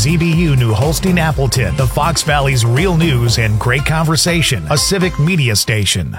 WZBU New Holstein Appleton, the Fox Valley's real news and great conversation, a civic media station.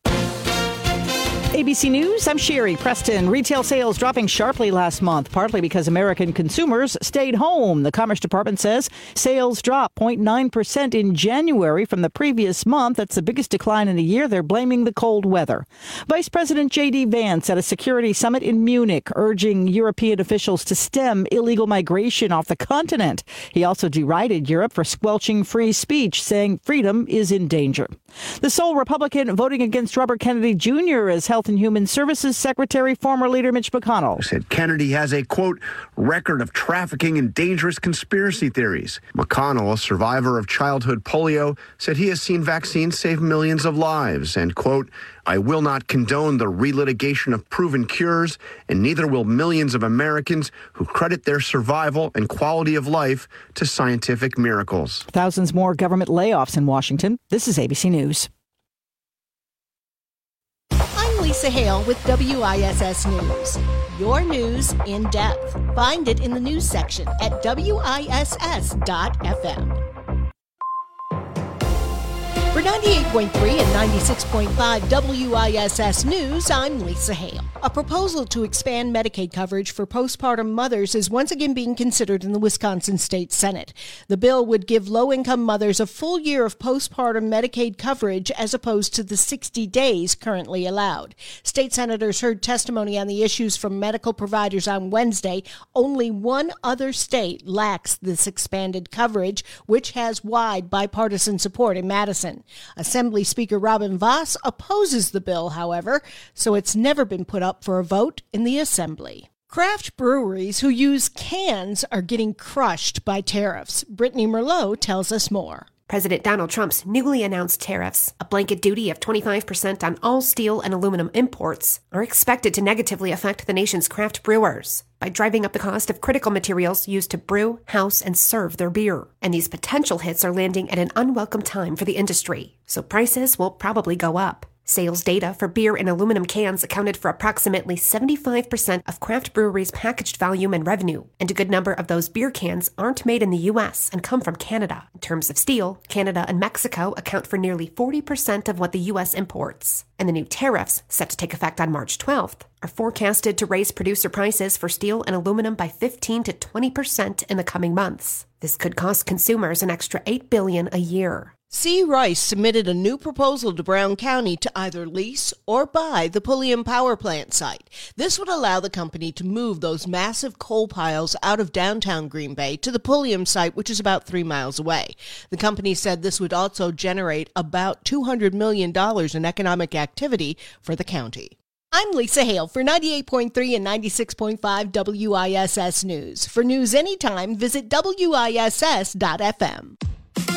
ABC News, I'm Sherry Preston. Retail sales dropping sharply last month, partly because American consumers stayed home. The Commerce Department says sales dropped 0.9% in January from the previous month. That's the biggest decline in a year. They're blaming the cold weather. Vice President J.D. Vance at a security summit in Munich, urging European officials to stem illegal migration off the continent. He also derided Europe for squelching free speech, saying freedom is in danger. The sole Republican voting against Robert Kennedy Jr. as Health and Human Services Secretary, former leader Mitch McConnell said Kennedy has a, quote, record of trafficking and dangerous conspiracy theories. McConnell, a survivor of childhood polio, said he has seen vaccines save millions of lives and, quote, I will not condone the relitigation of proven cures, and neither will millions of Americans who credit their survival and quality of life to scientific miracles. Thousands more government layoffs in Washington. This is ABC News. Lisa Hale with WISS News. Your news in depth. Find it in the news section at WISS.FM. For 98.3 and 96.5 WISS News, I'm Lisa Hale. A proposal to expand Medicaid coverage for postpartum mothers is once again being considered in the Wisconsin State Senate. The bill would give low-income mothers a full year of postpartum Medicaid coverage as opposed to the 60 days currently allowed. State senators heard testimony on the issues from medical providers on Wednesday. Only one other state lacks this expanded coverage, which has wide bipartisan support in Madison. Assembly Speaker Robin Vos opposes the bill, however, so it's never been put up for a vote in the Assembly. Craft breweries who use cans are getting crushed by tariffs. Brittany Merlot tells us more. President Donald Trump's newly announced tariffs, a blanket duty of 25% on all steel and aluminum imports, are expected to negatively affect the nation's craft brewers by driving up the cost of critical materials used to brew, house, and serve their beer. And these potential hits are landing at an unwelcome time for the industry, so prices will probably go up. Sales data for beer and aluminum cans accounted for approximately 75% of craft breweries' packaged volume and revenue, and a good number of those beer cans aren't made in the U.S. and come from Canada. In terms of steel, Canada and Mexico account for nearly 40% of what the U.S. imports. And the new tariffs, set to take effect on March 12th, are forecasted to raise producer prices for steel and aluminum by 15 to 20% in the coming months. This could cost consumers an extra $8 billion a year. C. Rice submitted a new proposal to Brown County to either lease or buy the Pulliam Power Plant site. This would allow the company to move those massive coal piles out of downtown Green Bay to the Pulliam site, which is about 3 miles away. The company said this would also generate about $200 million in economic activity for the county. I'm Lisa Hale for 98.3 and 96.5 WISS News. For news anytime, visit WISS.FM.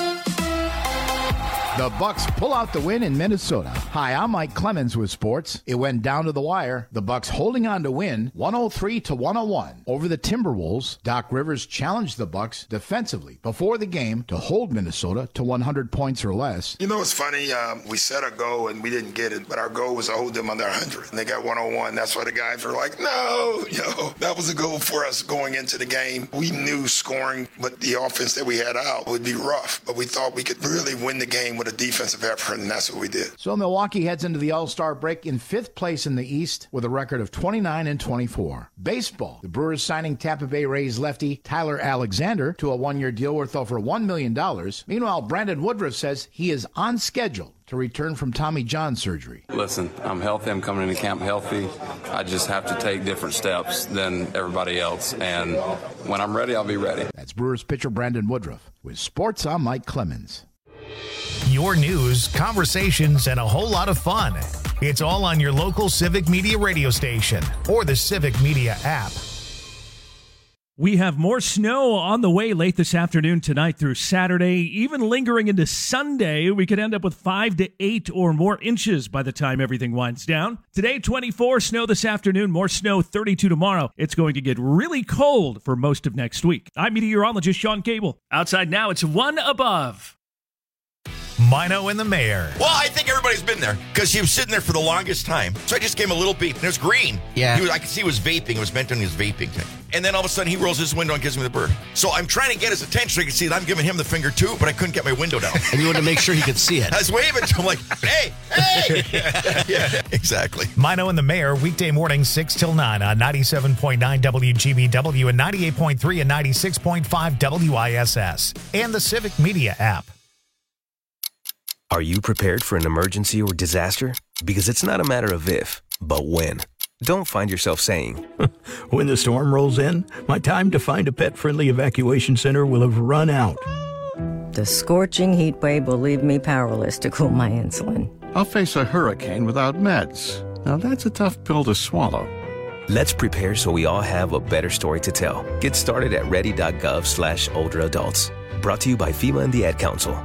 The Bucks pull out the win in Minnesota. Hi, I'm Mike Clemens with sports. It went down to the wire. The Bucks holding on to win 103-101 over the Timberwolves. Doc Rivers challenged the Bucks defensively before the game to hold Minnesota to 100 points or less. You know, it's funny. We set a goal and we didn't get it, but our goal was to hold them under 100. And they got 101. That's why the guys were like, no, that was a goal for us going into the game. We knew scoring, but the offense that we had out would be rough. But we thought we could really win the game with a defensive effort, and that's what we did. So Milwaukee heads into the All-Star break in 5th place in the East with a record of 29-24. Baseball, the Brewers signing Tampa Bay Rays lefty Tyler Alexander to a 1-year deal worth over $1 million. Meanwhile, Brandon Woodruff says he is on schedule to return from Tommy John surgery. Listen, I'm healthy. I'm coming into camp healthy. I just have to take different steps than everybody else. And when I'm ready, I'll be ready. That's Brewers pitcher Brandon Woodruff. With sports, I'm Mike Clemens. Your news, conversations, and a whole lot of fun. It's all on your local Civic Media radio station or the Civic Media app. We have more snow on the way late this afternoon, tonight through Saturday, even lingering into Sunday. We could end up with 5 to 8 or more inches by the time everything winds down. Today, 24, snow this afternoon, more snow, 32 tomorrow. It's going to get really cold for most of next week. I'm meteorologist Sean Cable. Outside now, it's 1 above. Mino and the Mayor. Well, I think everybody's been there because he was sitting there for the longest time. So I just gave him a little beep, and it was green. Yeah. I could see he was vaping. It was meant on his vaping thing. And then all of a sudden, he rolls his window and gives me the bird. So I'm trying to get his attention so he can see that I'm giving him the finger too, but I couldn't get my window down. And you wanted to make sure he could see it. I was waving to him like, hey. Yeah, exactly. Mino and the Mayor, weekday mornings 6 till 9 on 97.9 WGBW and 98.3 and 96.5 WISS. And the Civic Media app. Are you prepared for an emergency or disaster? Because it's not a matter of if, but when. Don't find yourself saying, when the storm rolls in, my time to find a pet-friendly evacuation center will have run out. The scorching heat wave will leave me powerless to cool my insulin. I'll face a hurricane without meds. Now that's a tough pill to swallow. Let's prepare so we all have a better story to tell. Get started at ready.gov/older adults. Brought to you by FEMA and the Ad Council.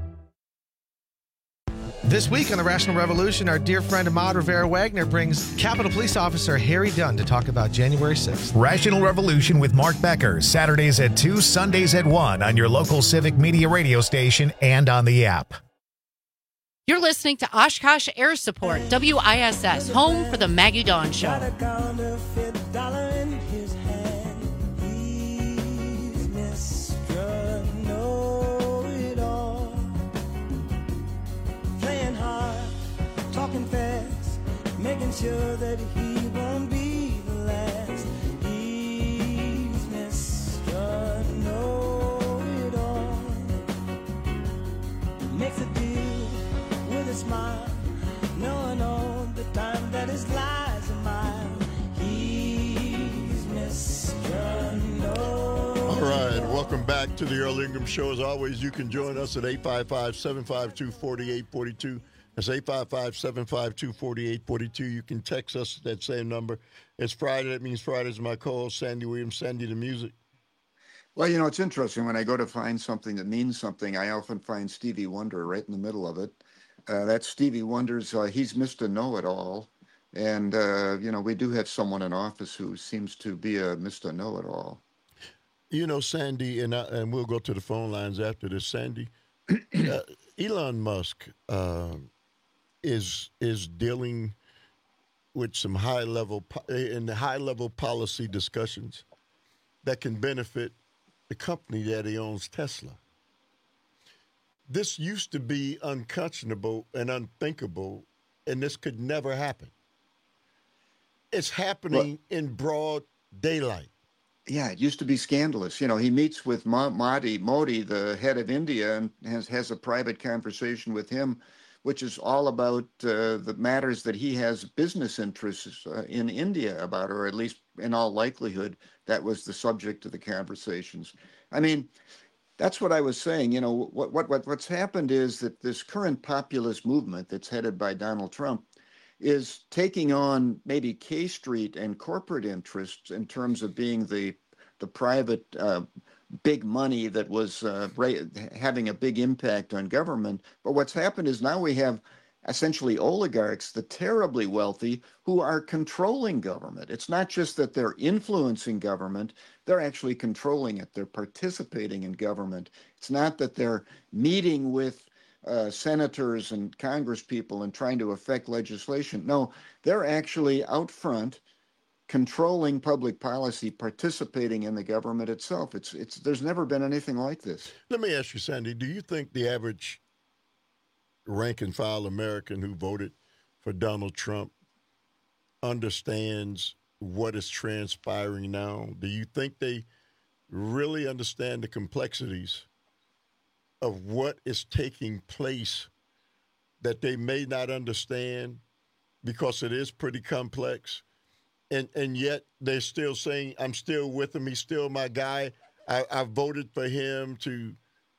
This week on the Rational Revolution, our dear friend Ahmad Rivera-Wagner brings Capitol Police Officer Harry Dunn to talk about January 6th. Rational Revolution with Mark Becker, Saturdays at 2, Sundays at 1 on your local Civic Media radio station and on the app. You're listening to Oshkosh Air Support, WISS, home for the Maggie Dawn Show. Making sure that he won't be the last. He's Mr. Know-It-All. Makes a deal with a smile, knowing all the time that his lies are mine. He's Mr. Know-It-All. All right, welcome back to the Earl Ingram Show. As always, you can join us at 855-752-4842. That's 855-752-4842. You can text us at that same number. It's Friday. That means Friday's my co-host, Sandy Williams. Sandy, the music. Well, you know, it's interesting. When I go to find something that means something, I often find Stevie Wonder right in the middle of it. That's Stevie Wonder's, he's Mr. Know-It-All. And, you know, we do have someone in office who seems to be a Mr. Know-It-All. You know, Sandy, and we'll go to the phone lines after this. Sandy, Elon Musk is dealing with some high-level policy discussions that can benefit the company that he owns, Tesla. This used to be unconscionable and unthinkable, and this could never happen. It's happening in broad daylight. Yeah, it used to be scandalous. You know, he meets with Modi, the head of India, and has a private conversation with him, which is all about the matters that he has business interests in India about, or at least in all likelihood, that was the subject of the conversations. I mean, that's what I was saying. You know, what's happened is that this current populist movement that's headed by Donald Trump is taking on maybe K Street and corporate interests in terms of being the private big money that was having a big impact on government. But what's happened is now we have essentially oligarchs, the terribly wealthy, who are controlling government. It's not just that they're influencing government, they're actually controlling it. They're participating in government. It's not that they're meeting with senators and congresspeople and trying to affect legislation. No, they're actually out front controlling public policy, participating in the government itself. There's never been anything like this. Let me ask you, Sandy, do you think the average rank and file American who voted for Donald Trump understands what is transpiring now? Do you think they really understand the complexities of what is taking place that they may not understand because it is pretty complex? And yet they're still saying, I'm still with him. He's still my guy. I voted for him to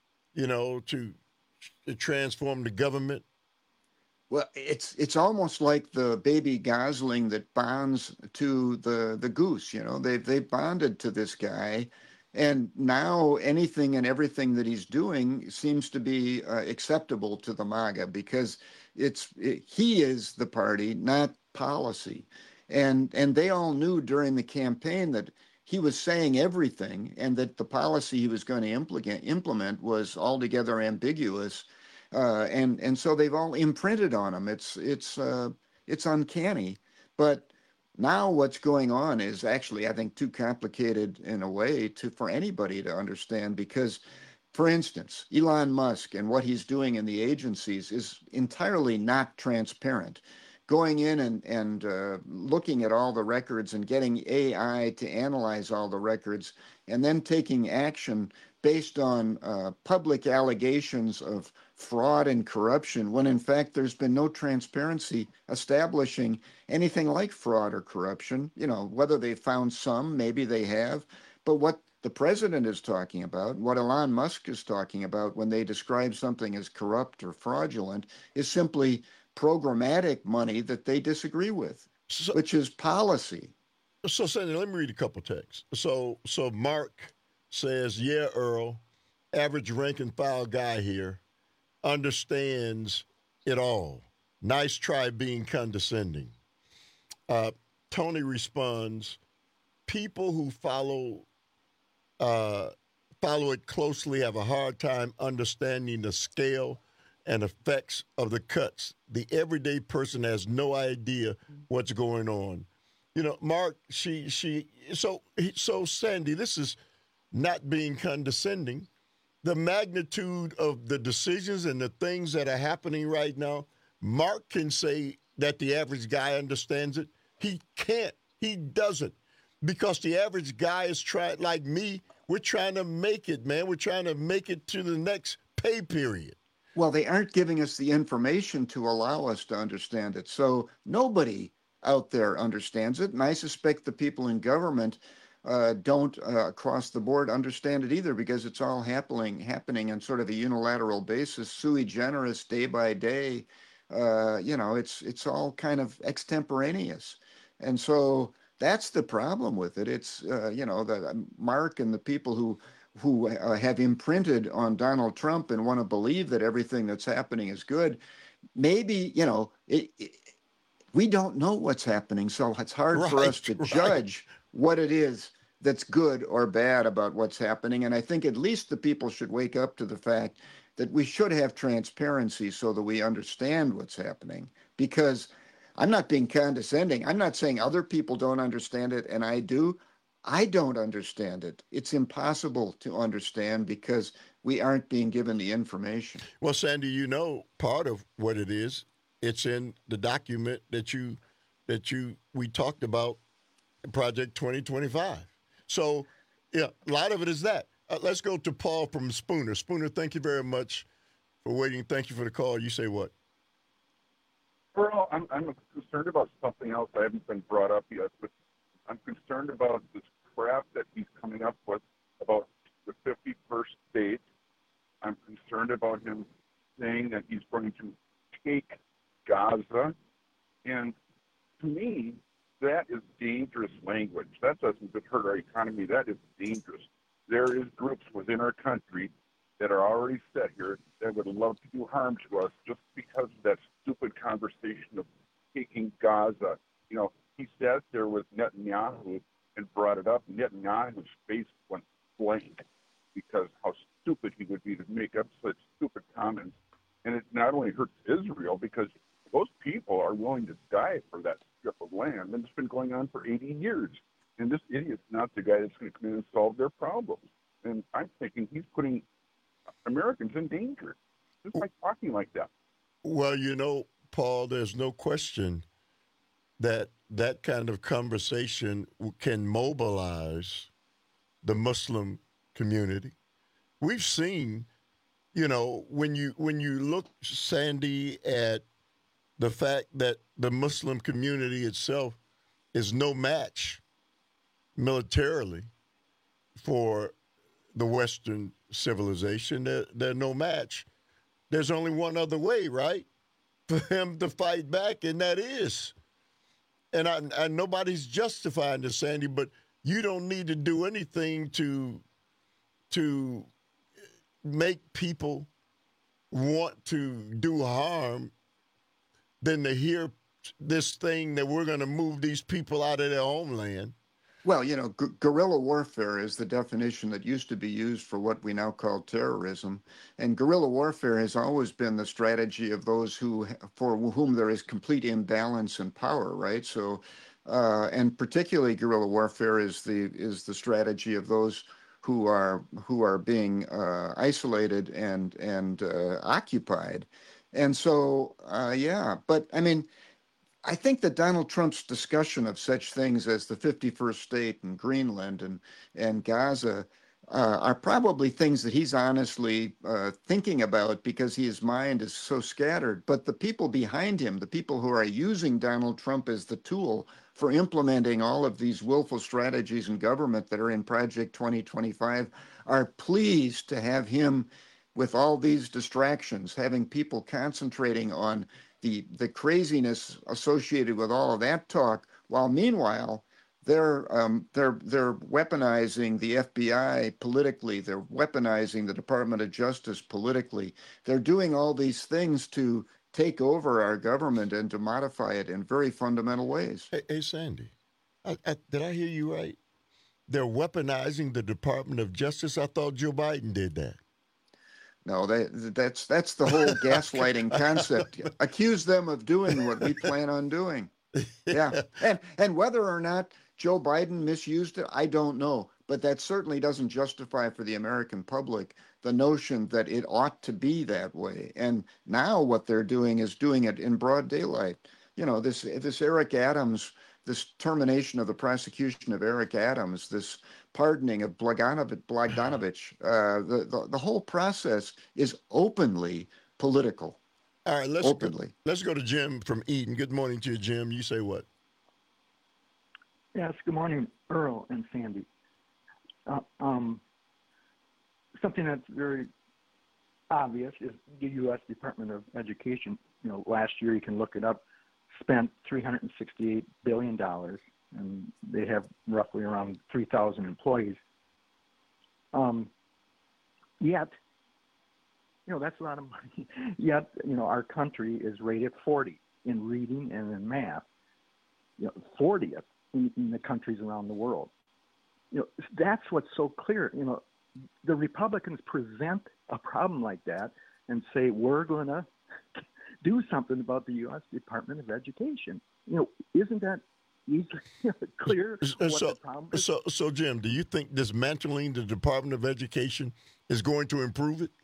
transform the government. Well, it's almost like the baby gosling that bonds to the goose. You know, they bonded to this guy, and now anything and everything that he's doing seems to be acceptable to the MAGA because he is the party, not policy. And they all knew during the campaign that he was saying everything and that the policy he was going to implement was altogether ambiguous. And so they've all imprinted on them. It's uncanny. But now what's going on is actually, I think, too complicated in a way for anybody to understand, because, for instance, Elon Musk and what he's doing in the agencies is entirely not transparent. Going in and looking at all the records and getting AI to analyze all the records and then taking action based on public allegations of fraud and corruption, when in fact there's been no transparency establishing anything like fraud or corruption. You know, whether they found some, maybe they have, but what the president is talking about, what Elon Musk is talking about when they describe something as corrupt or fraudulent, is simply programmatic money that they disagree with, which is policy. So, Sandy, let me read a couple texts. So Mark says, yeah, Earl, average rank and file guy here, understands it all. Nice try being condescending. Tony responds, people who follow it closely have a hard time understanding the scale and effects of the cuts. The everyday person has no idea what's going on. You know, Mark, so Sandy, this is not being condescending. The magnitude of the decisions and the things that are happening right now, Mark can say that the average guy understands it. He can't. He doesn't. Because the average guy is trying, like me, we're trying to make it, man. We're trying to make it to the next pay period. Well, they aren't giving us the information to allow us to understand it. So nobody out there understands it. And I suspect the people in government don't across the board understand it either, because it's all happening on sort of a unilateral basis, sui generis, day by day. It's all kind of extemporaneous. And so that's the problem with it. It's, the Mark and the people who have imprinted on Donald Trump and want to believe that everything that's happening is good. Maybe, we don't know what's happening, so it's hard for us to judge what it is that's good or bad about what's happening. And I think at least the people should wake up to the fact that we should have transparency so that we understand what's happening. Because I'm not being condescending. I'm not saying other people don't understand it, and I do. I don't understand it. It's impossible to understand because we aren't being given the information. Well, Sandy, part of what it is, it's in the document that we talked about, Project 2025. So, yeah, a lot of it is that. Let's go to Paul from Spooner. Spooner, thank you very much for waiting. Thank you for the call. You say what? Earl, I'm concerned about something else I haven't been brought up yet, but I'm concerned about this crap that he's coming up with about the 51st state. I'm concerned about him saying that he's going to take Gaza. And to me, that is dangerous language. That doesn't hurt our economy. That is dangerous. There is groups within our country that are already set here that would love to do harm to us just because of that stupid conversation of taking Gaza. He sat there with Netanyahu and brought it up. Netanyahu's face went blank because how stupid he would be to make up such stupid comments. And it not only hurts Israel, because those people are willing to die for that strip of land, and it's been going on for 80 years. And this idiot's not the guy that's going to come in and solve their problems. And I'm thinking he's putting Americans in danger just by talking like that. Well, Paul, there's no question that kind of conversation can mobilize the Muslim community. We've seen, when you look, Sandy, at the fact that the Muslim community itself is no match militarily for the Western civilization. They're no match. There's only one other way, right, for them to fight back, and that is. And nobody's justifying this, Sandy, but you don't need to do anything to make people want to do harm than to hear this thing that we're going to move these people out of their homeland. Well, guerrilla warfare is the definition that used to be used for what we now call terrorism. And guerrilla warfare has always been the strategy of those for whom there is complete imbalance in power, right? So, and particularly guerrilla warfare is the strategy of those who are being isolated and occupied. And so, but I mean, I think that Donald Trump's discussion of such things as the 51st state and Greenland and Gaza are probably things that he's honestly thinking about because his mind is so scattered. But the people behind him, the people who are using Donald Trump as the tool for implementing all of these willful strategies in government that are in Project 2025, are pleased to have him with all these distractions, having people concentrating on the craziness associated with all of that talk, while meanwhile they're weaponizing the FBI politically, they're weaponizing the Department of Justice politically. They're doing all these things to take over our government and to modify it in very fundamental ways. Hey Sandy, did I hear you right? They're weaponizing the Department of Justice. I thought Joe Biden did that. No, that's the whole gaslighting concept. Accuse them of doing what we plan on doing. Yeah, and whether or not Joe Biden misused it, I don't know. But that certainly doesn't justify for the American public the notion that it ought to be that way. And now what they're doing is doing it in broad daylight. This Eric Adams, this termination of the prosecution of Eric Adams, this pardoning of Blagojevich, the whole process is openly political. All right, let's go to Jim from Eden. Good morning to you, Jim. You say what? Yes, good morning, Earl and Sandy. Something that's very obvious is the U.S. Department of Education. Last year, you can look it up, spent $368 billion, and they have roughly around 3,000 employees. Yet, that's a lot of money. Yet, our country is rated 40 in reading and in math, 40th in the countries around the world. That's what's so clear. The Republicans present a problem like that and say, we're going to do something about the U.S. Department of Education. Isn't that easily clear what the problem is? So, Jim, do you think dismantling the Department of Education is going to improve it?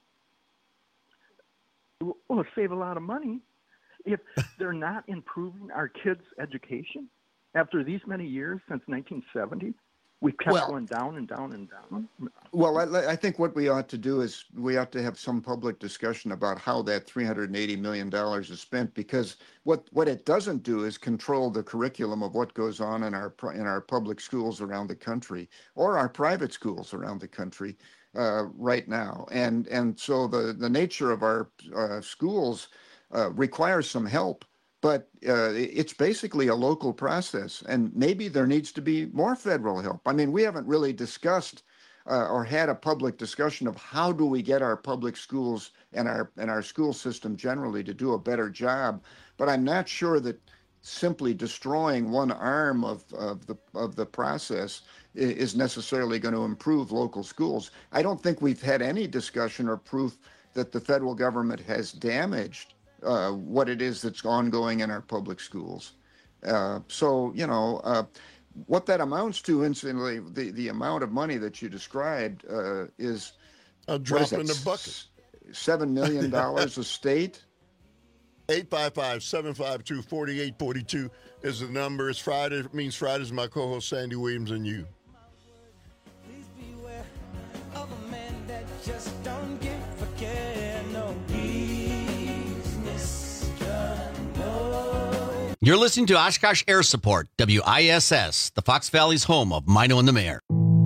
Well, it'll save a lot of money. If they're not improving our kids' education after these many years since 1970, we've kept going down and down and down. Well, I think what we ought to do is we ought to have some public discussion about how that $380 million is spent, because what it doesn't do is control the curriculum of what goes on in our public schools around the country or our private schools around the country right now. And so the nature of our schools requires some help. But it's basically a local process, and maybe there needs to be more federal help. I mean, we haven't really discussed or had a public discussion of how do we get our public schools and our school system generally to do a better job. But I'm not sure that simply destroying one arm of the process is necessarily going to improve local schools. I don't think we've had any discussion or proof that the federal government has damaged what it is that's ongoing in our public schools. What that amounts to, incidentally, the amount of money that you described is a drop in the bucket. $7 million a state. 855-752-4842 is the number. It's Friday. It means Friday's my co-host Sandy Williams and you. Please beware of a man that just don't give a care. No. You're listening to Oshkosh Air Support, WISS, the Fox Valley's home of Mino and the Mayor.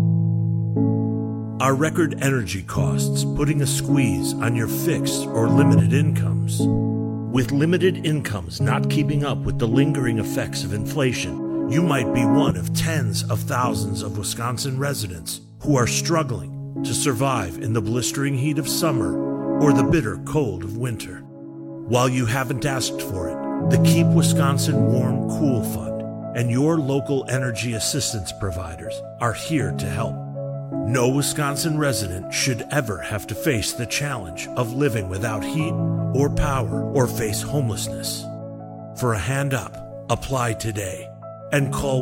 Are record energy costs putting a squeeze on your fixed or limited incomes? With limited incomes not keeping up with the lingering effects of inflation, you might be one of tens of thousands of Wisconsin residents who are struggling to survive in the blistering heat of summer or the bitter cold of winter. While you haven't asked for it, the Keep Wisconsin Warm Cool Fund and your local energy assistance providers are here to help. No Wisconsin resident should ever have to face the challenge of living without heat or power or face homelessness. For a hand up, apply today and call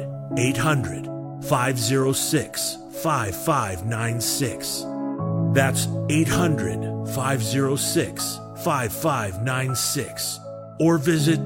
1-800-506-5596. That's 800-506-5596. Or visit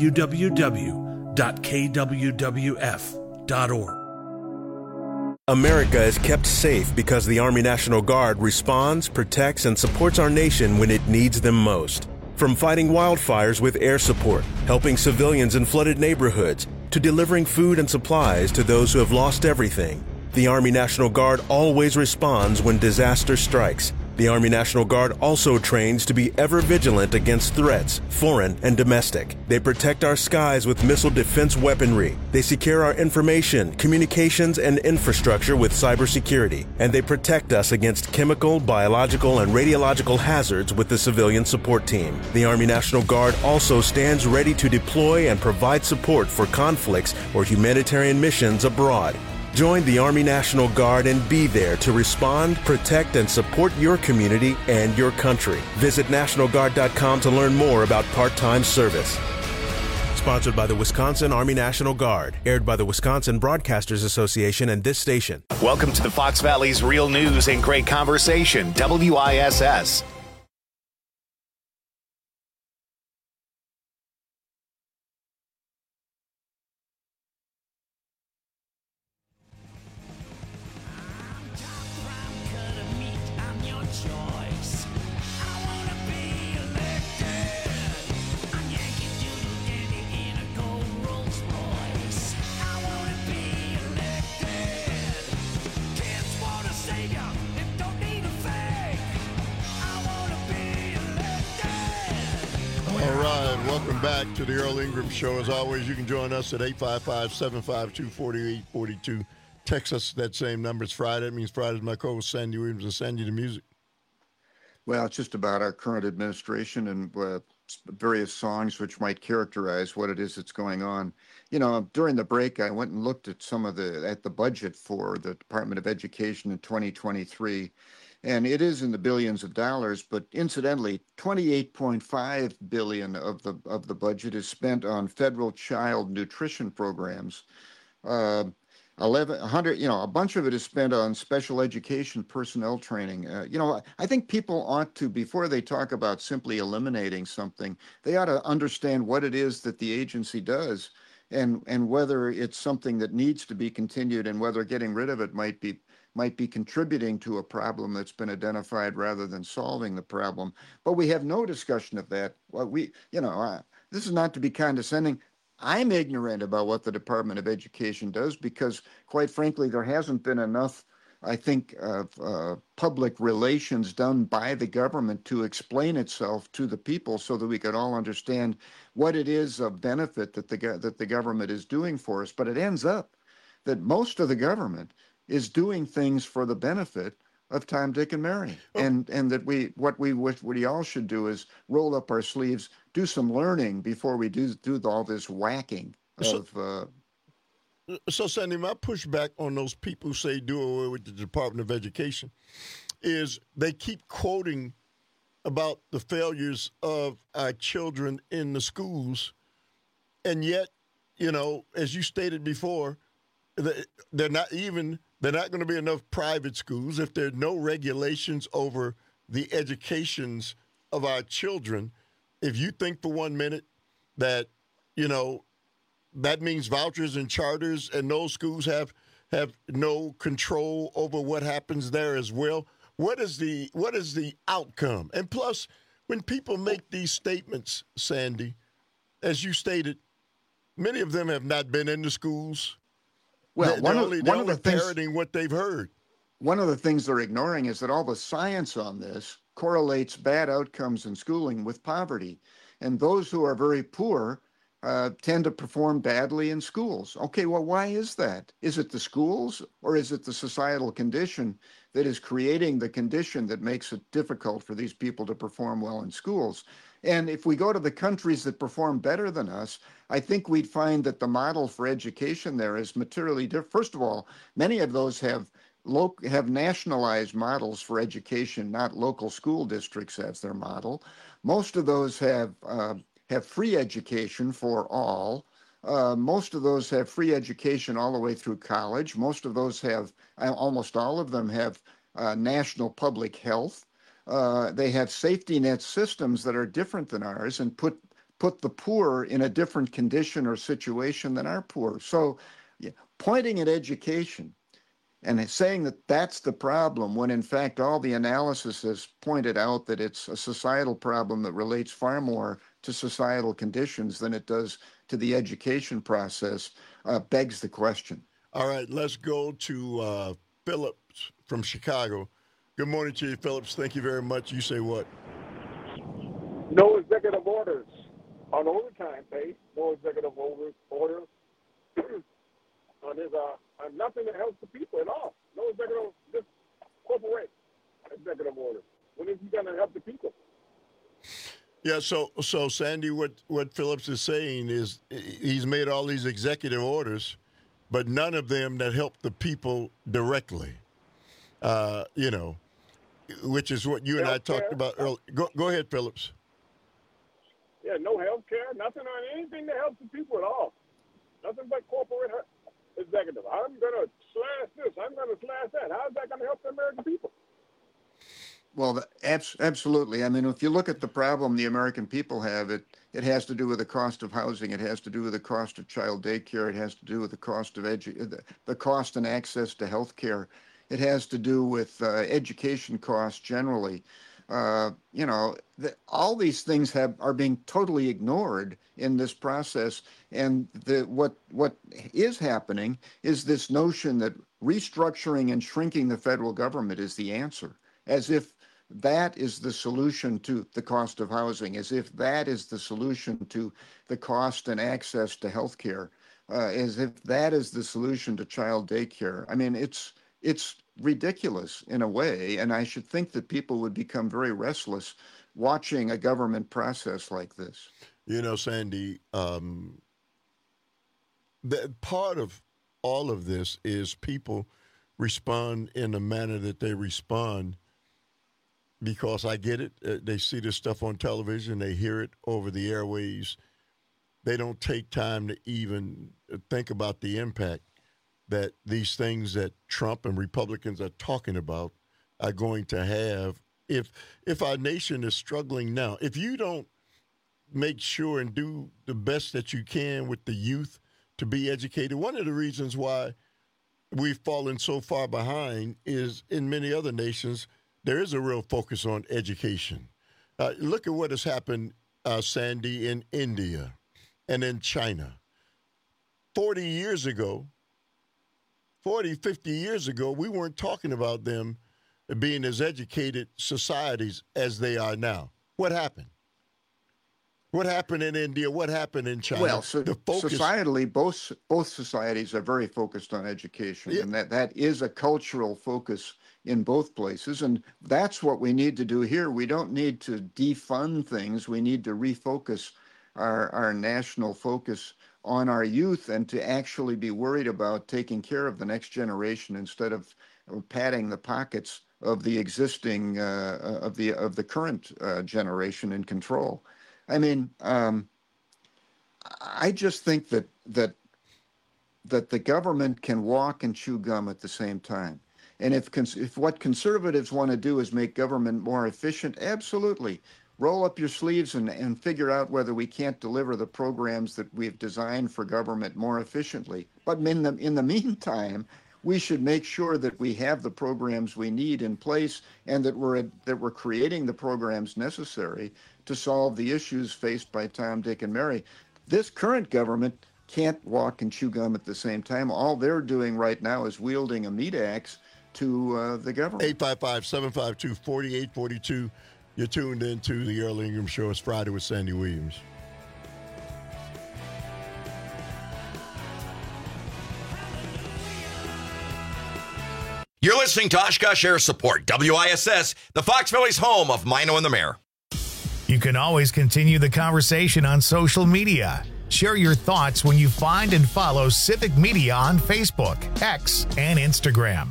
www.kwwf.org. America is kept safe because the Army National Guard responds, protects, and supports our nation when it needs them most. From fighting wildfires with air support, helping civilians in flooded neighborhoods, to delivering food and supplies to those who have lost everything, the Army National Guard always responds when disaster strikes. The Army National Guard also trains to be ever vigilant against threats, foreign and domestic. They protect our skies with missile defense weaponry. They secure our information, communications, and infrastructure with cybersecurity. And they protect us against chemical, biological, and radiological hazards with the civilian support team. The Army National Guard also stands ready to deploy and provide support for conflicts or humanitarian missions abroad. Join the Army National Guard and be there to respond, protect, and support your community and your country. Visit NationalGuard.com to learn more about part-time service. Sponsored by the Wisconsin Army National Guard. Aired by the Wisconsin Broadcasters Association and this station. Welcome to the Fox Valley's Real News and Great Conversation, WISS. Welcome back to the Earl Ingram Show. As always, you can join us at 855-752-4842. Text us that same number. It's Friday. That means Friday's my co-host Sandy Williams and send you the music. Well, it's just about our current administration and various songs which might characterize what it is that's going on. You know, during the break, I went and looked at the budget for the Department of Education in 2023. And it is in the billions of dollars, but incidentally, $28.5 billion of the budget is spent on federal child nutrition programs. 1,100, a bunch of it is spent on special education personnel training. I think people ought to, before they talk about simply eliminating something, they ought to understand what it is that the agency does, and whether it's something that needs to be continued, and whether getting rid of it might be contributing to a problem that's been identified rather than solving the problem. But we have no discussion of that. Well, this is not to be condescending. I'm ignorant about what the Department of Education does because, quite frankly, there hasn't been enough, I think, public relations done by the government to explain itself to the people so that we could all understand what it is of benefit that the government is doing for us. But it ends up that most of the government is doing things for the benefit of Tom, Dick, and Mary, and that what we all should do is roll up our sleeves, do some learning before we do all this whacking of. So, Sandy, my pushback on those people who say do away with the Department of Education is they keep quoting about the failures of our children in the schools, and yet, as you stated before, they're not going to be enough private schools if there are no regulations over the educations of our children. If you think for 1 minute that, that means vouchers and charters and those schools have no control over what happens there as well, what is the outcome? And plus, when people make these statements, Sandy, as you stated, many of them have not been in the schools. Well, they're only parroting what they've heard. One of the things they're ignoring is that all the science on this correlates bad outcomes in schooling with poverty. And those who are very poor tend to perform badly in schools. Okay, well, why is that? Is it the schools, or is it the societal condition that is creating the condition that makes it difficult for these people to perform well in schools? And if we go to the countries that perform better than us, I think we'd find that the model for education there is materially different. First of all, many of those have nationalized models for education, not local school districts as their model. Most of those have free education for all. Most of those have free education all the way through college. Most of those have, almost all of them have national public health. They have safety net systems that are different than ours and put the poor in a different condition or situation than our poor. So pointing at education and saying that that's the problem, when in fact all the analysis has pointed out that it's a societal problem that relates far more to societal conditions than it does to the education process, begs the question. All right, let's go to Phillips from Chicago. Good morning to you, Phillips. Thank you very much. You say what? No executive orders on overtime pay. No executive orders on his nothing that helps the people at all. No executive, just corporate executive orders. When is he going to help the people? Yeah, so Sandy, what Phillips is saying is he's made all these executive orders, but none of them that help the people directly. Which is what you and I talked about earlier. Go ahead, Phillips. Yeah, no health care, nothing on anything that helps the people at all. Nothing but corporate executive. I'm going to slash this. I'm going to slash that. How's that going to help the American people? Well, absolutely. I mean, if you look at the problem the American people have, it has to do with the cost of housing. It has to do with the cost of child daycare. It has to do with the cost of the cost and access to health care. It has to do with education costs generally. All these things are being totally ignored in this process. And what is happening is this notion that restructuring and shrinking the federal government is the answer, as if that is the solution to the cost of housing, as if that is the solution to the cost and access to health care, as if that is the solution to child daycare. I mean, it's ridiculous in a way, and I should think that people would become very restless watching a government process like this. Sandy, part of all of this is people respond in the manner that they respond because I get it. They see this stuff on television. They hear it over the airwaves. They don't take time to even think about the impact that these things that Trump and Republicans are talking about are going to have if our nation is struggling now. If you don't make sure and do the best that you can with the youth to be educated, one of the reasons why we've fallen so far behind is in many other nations, there is a real focus on education. Look at what has happened, Sandy, in India and in China. 40, 50 years ago, we weren't talking about them being as educated societies as they are now. What happened? What happened in India? What happened in China? Well, societally, both societies are very focused on education, and that is a cultural focus in both places, and that's what we need to do here. We don't need to defund things. We need to refocus our national focus on our youth and to actually be worried about taking care of the next generation instead of padding the pockets of the existing of the current generation in control. I mean, I just think that the government can walk and chew gum at the same time. And if what conservatives want to do is make government more efficient, absolutely. Roll up your sleeves and figure out whether we can't deliver the programs that we've designed for government more efficiently. But in the meantime, we should make sure that we have the programs we need in place and that we're creating the programs necessary to solve the issues faced by Tom, Dick, and Mary. This current government can't walk and chew gum at the same time. All they're doing right now is wielding a meat axe to the government. 855-752-4842. You're tuned into the Earl Ingram Show. It's Friday with Sandy Williams. listening to Oshkosh Air Support, WISS, the Fox Valley's home of Mino and the Mayor. You can always continue the conversation on social media. Share your thoughts when you find and follow Civic Media on Facebook, X, and Instagram.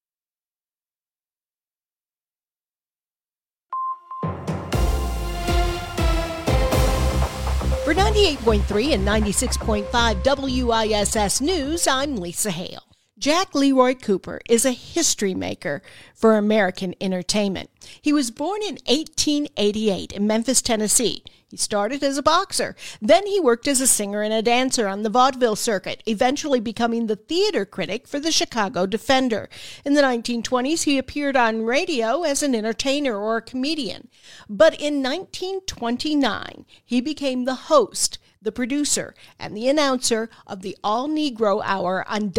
For 98.3 and 96.5 WISS News, I'm Lisa Hale. Jack Leroy Cooper is a history maker for American entertainment. He was born in 1888 in Memphis, Tennessee. He started as a boxer. Then he worked as a singer and a dancer on the vaudeville circuit, eventually becoming the theater critic for the Chicago Defender. In the 1920s, he appeared on radio as an entertainer or a comedian. But in 1929, he became the host, the producer, and the announcer of the All-Negro Hour on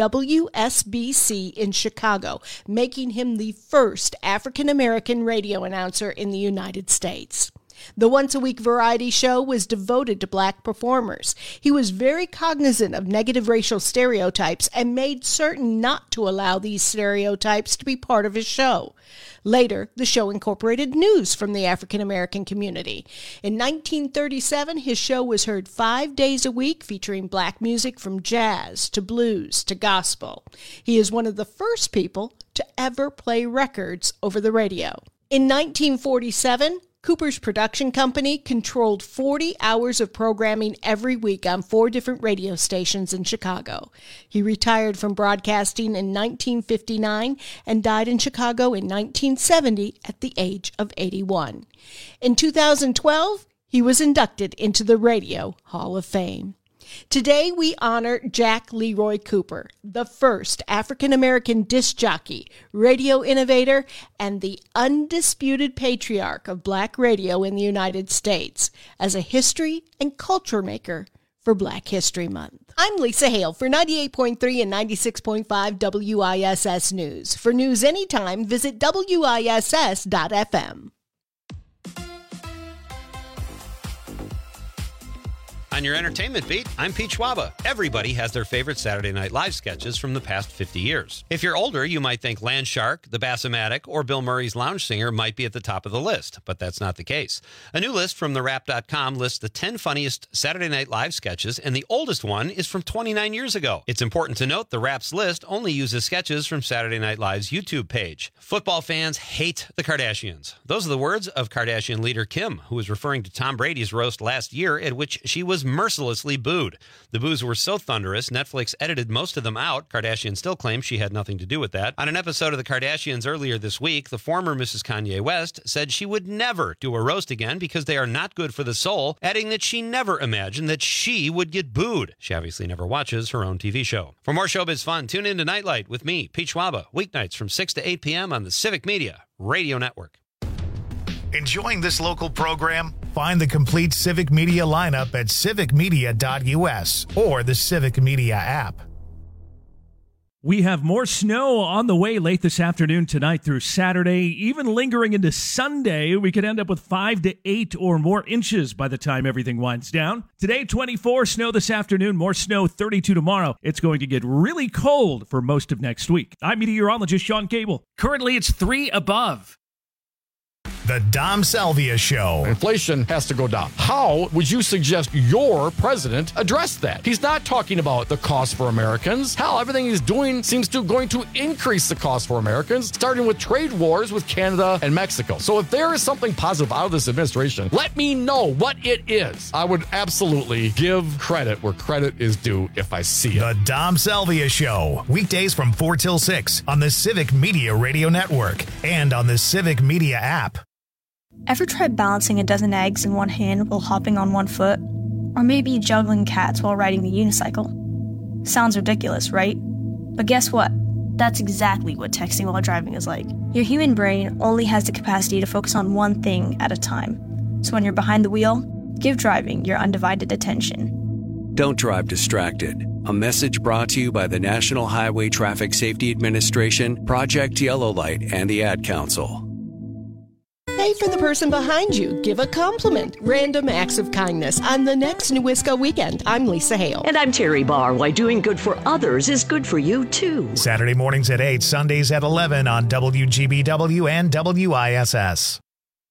WSBC in Chicago, making him the first African-American radio announcer in the United States. The once-a-week variety show was devoted to black performers. He was very cognizant of negative racial stereotypes and made certain not to allow these stereotypes to be part of his show. Later, the show incorporated news from the African-American community. In 1937, his show was heard 5 days a week, featuring black music from jazz to blues to gospel. He is one of the first people to ever play records over the radio. In 1947, Cooper's production company controlled 40 hours of programming every week on 4 different radio stations in Chicago. He retired from broadcasting in 1959 and died in Chicago in 1970 at the age of 81. In 2012, he was inducted into the Radio Hall of Fame. Today, we honor Jack Leroy Cooper, the first African-American disc jockey, radio innovator, and the undisputed patriarch of black radio in the United States, as a history and culture maker for Black History Month. I'm Lisa Hale for 98.3 and 96.5 WISS News. For news anytime, visit WISS.FM. On your entertainment beat, I'm Pete Schwaba. Everybody has their favorite Saturday Night Live sketches from the past 50 years. If you're older, you might think Land Shark, The Bassomatic, or Bill Murray's Lounge Singer might be at the top of the list, but that's not the case. A new list from TheWrap.com lists the 10 funniest Saturday Night Live sketches, and the oldest one is from 29 years ago. It's important to note The Wrap's list only uses sketches from Saturday Night Live's YouTube page. Football fans hate the Kardashians. Those are the words of Kardashian leader Kim, who was referring to Tom Brady's roast last year, at which she was mercilessly booed. The boos were so thunderous, Netflix edited most of them out. Kardashian still claims she had nothing to do with that. On an episode of The Kardashians earlier this week, the former Mrs. Kanye West said she would never do a roast again because they are not good for the soul, adding that she never imagined that she would get booed. She obviously never watches her own TV show. For more showbiz fun, tune in to Nightlight with me, Pete Schwaba, weeknights from 6 to 8 p.m. on the Civic Media Radio Network. Enjoying this local program? Find the complete Civic Media lineup at civicmedia.us or the Civic Media app. We have more snow on the way late this afternoon, tonight through Saturday, even lingering into Sunday. We could end up with 5 to 8 or more inches by the time everything winds down. Today, 24, snow this afternoon, more snow, 32 tomorrow. It's going to get really cold for most of next week. I'm meteorologist Sean Cable. Currently, it's 3 above. The Dom Salvia Show. Inflation has to go down. How would you suggest your president address that? He's not talking about the cost for Americans. Hell, everything he's doing seems to going to increase the cost for Americans, starting with trade wars with Canada and Mexico. So if there is something positive out of this administration, let me know what it is. I would absolutely give credit where credit is due if I see it. The Dom Salvia Show. Weekdays from 4 till 6 on the Civic Media Radio Network and on the Civic Media app. Ever tried balancing a dozen eggs in one hand while hopping on one foot? Or maybe juggling cats while riding the unicycle? Sounds ridiculous, right? But guess what? That's exactly what texting while driving is like. Your human brain only has the capacity to focus on one thing at a time. So when you're behind the wheel, give driving your undivided attention. Don't drive distracted. A message brought to you by the National Highway Traffic Safety Administration, Project Yellow Light, and the Ad Council. Hey, for the person behind you, give a compliment. Random acts of kindness on the next Newisco Weekend. I'm Lisa Hale. And I'm Terry Barr. Why doing good for others is good for you, too. Saturday mornings at 8, Sundays at 11 on WGBW and WISS.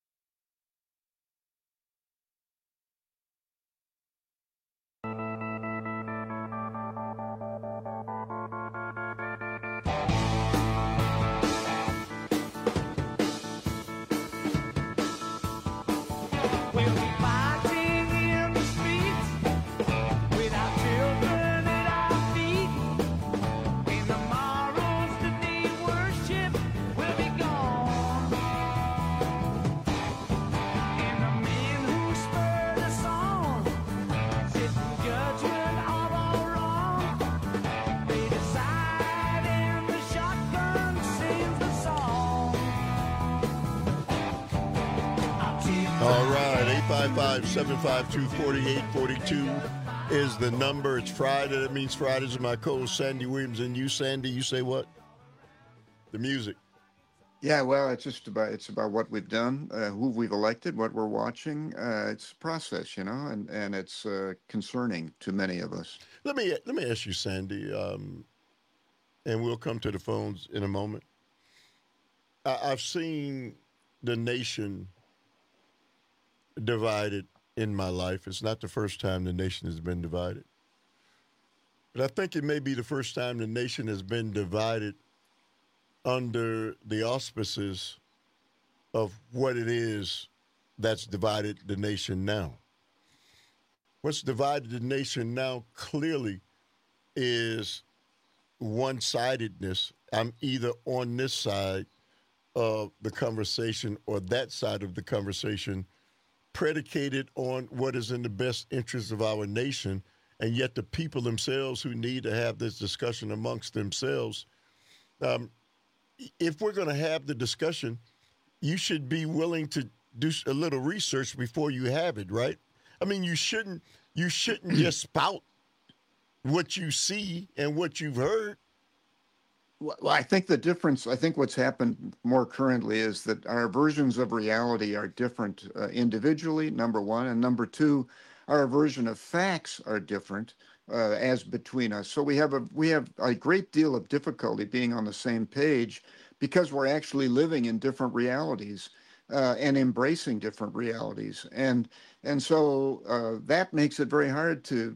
All right, 855-752-4842 is the number. It's Friday. That means Fridays are my co-host, Sandy Williams. And you, Sandy, you say what? The music. Yeah, well, it's about what we've done, who we've elected, what we're watching. It's a process, and it's concerning to many of us. Let me ask you, Sandy, and we'll come to the phones in a moment. I've seen the nation divided in my life. It's not the first time the nation has been divided. But I think it may be the first time the nation has been divided under the auspices of what it is that's divided the nation now. What's divided the nation now clearly is one-sidedness. I'm either on this side of the conversation or that side of the conversation, predicated on what is in the best interest of our nation, and yet the people themselves who need to have this discussion amongst themselves. If we're going to have the discussion, you should be willing to do a little research before you have it, right? I mean, you shouldn't just spout what you see and what you've heard. Well, I think what's happened more currently is that our versions of reality are different individually, number one, and number two, our version of facts are different as between us. So we have a great deal of difficulty being on the same page because we're actually living in different realities and embracing different realities, and so that makes it very hard to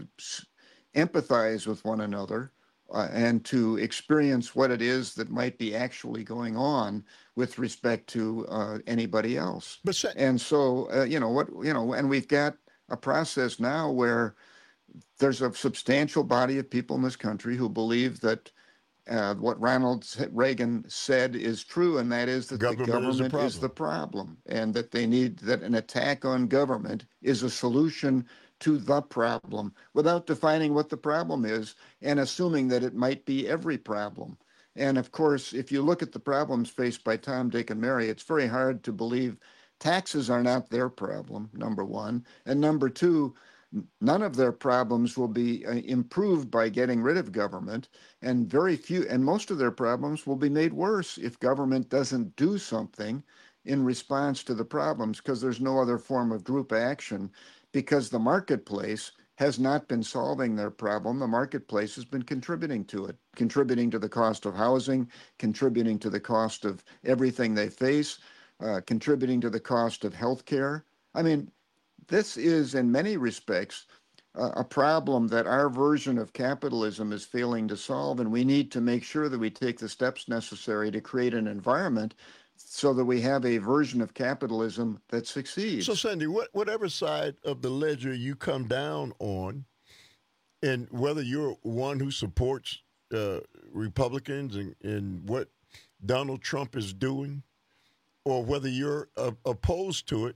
empathize with one another. And to experience what it is that might be actually going on with respect to anybody else. And so, and we've got a process now where there's a substantial body of people in this country who believe that what Ronald Reagan said is true, and that is that the government is the problem, and that that an attack on government is a solution to the problem without defining what the problem is and assuming that it might be every problem. And of course, if you look at the problems faced by Tom, Dick, and Mary, it's very hard to believe taxes are not their problem, number one. And number two, none of their problems will be improved by getting rid of government, and most of their problems will be made worse if government doesn't do something in response to the problems, because there's no other form of group action, because the marketplace has not been solving their problem. The marketplace has been contributing to it, contributing to the cost of housing, contributing to the cost of everything they face, contributing to the cost of health care. I mean, this is, in many respects, a problem that our version of capitalism is failing to solve, and we need to make sure that we take the steps necessary to create an environment so that we have a version of capitalism that succeeds. So, Sandy, whatever side of the ledger you come down on, and whether you're one who supports Republicans and what Donald Trump is doing, or whether you're opposed to it,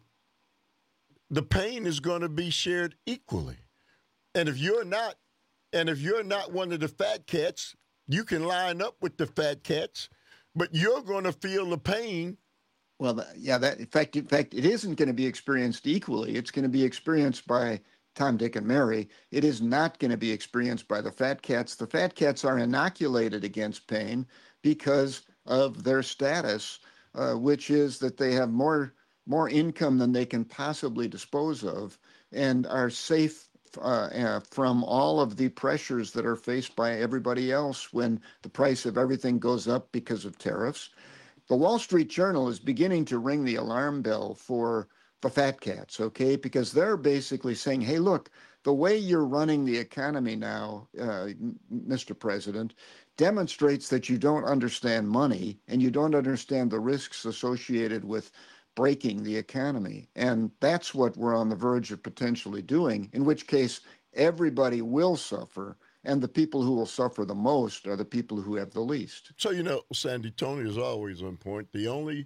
the pain is going to be shared equally. And if you're not one of the fat cats, you can line up with the fat cats, but you're going to feel the pain. Well, in fact, it isn't going to be experienced equally. It's going to be experienced by Tom, Dick, and Mary. It is not going to be experienced by the fat cats. The fat cats are inoculated against pain because of their status which is that they have more income than they can possibly dispose of and are safe from all of the pressures that are faced by everybody else when the price of everything goes up because of tariffs. The Wall Street Journal is beginning to ring the alarm bell for the fat cats, okay? Because they're basically saying, hey, look, the way you're running the economy now, Mr. President, demonstrates that you don't understand money and you don't understand the risks associated with breaking the economy. And that's what we're on the verge of potentially doing, in which case everybody will suffer. And the people who will suffer the most are the people who have the least. So, Sandy, Tony is always on point. The only